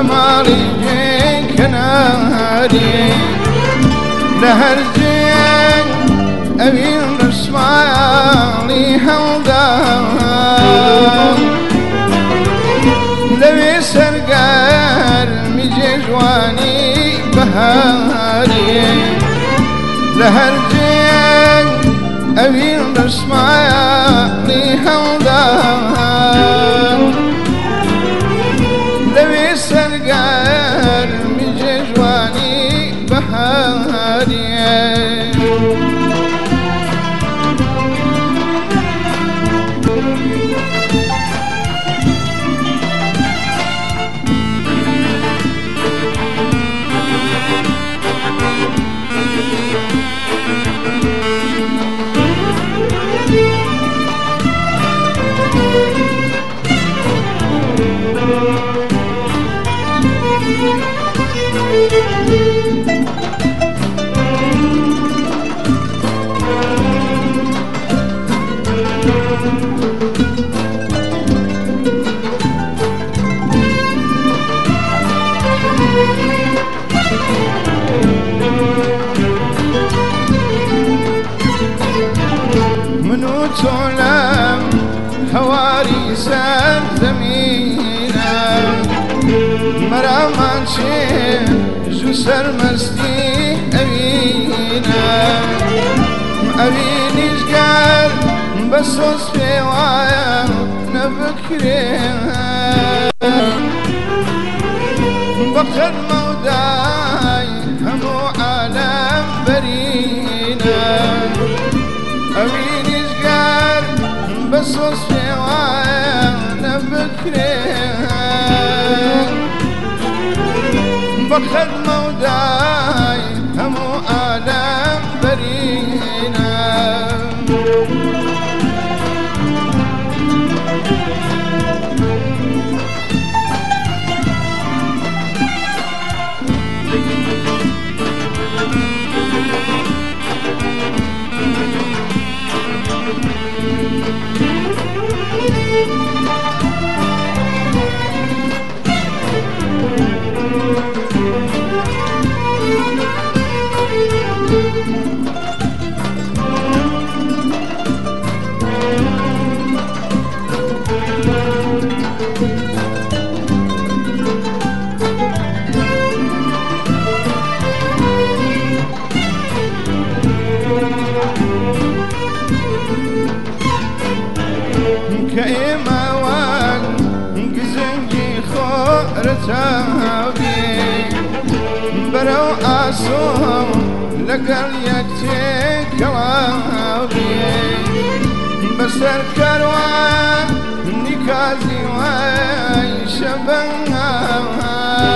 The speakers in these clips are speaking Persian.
ماڵی جێکەناری لە هەر جێک ئەوین ڕسماڵی هەڵدا لەوێ سەرگەرمی جێژوانی بەهاری لە هەر جێک ئەوین ڕسماڵی هەڵدا لەوێ سەرگەرمی جێژوانی بەهاریە منو تۆلەم هەواری سەر زەمینە مەرامان چێ ژوو سەرمەستی ئەوینە ئەوینیش گەر بە سۆز پێ وایە نەبکرێ بە قەدمەودای هەموو عالەم بەرینە ئەوینیش گەر بە سۆز پێ وایە نەبکرێ بە قەدمەودای هەموو عالەم بەرینە کە ئێمە وەک گزنگی خۆرەتاوی بەرەو ئاسۆ لەگەڵ یەک تێکەڵاوی بەسەر کەروان نیکازی وای شەبەنگاوە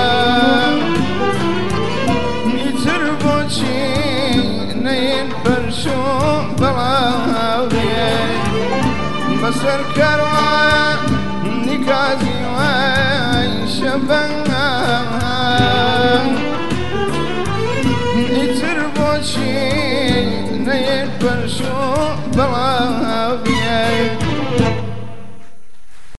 ئیتر بۆچی نەین بەرشۆ بەڵاوی بەسەر کەروان نیکازی وای شەبەنگاوە ئیتر بۆچی نەین بەرشۆ بەڵاوی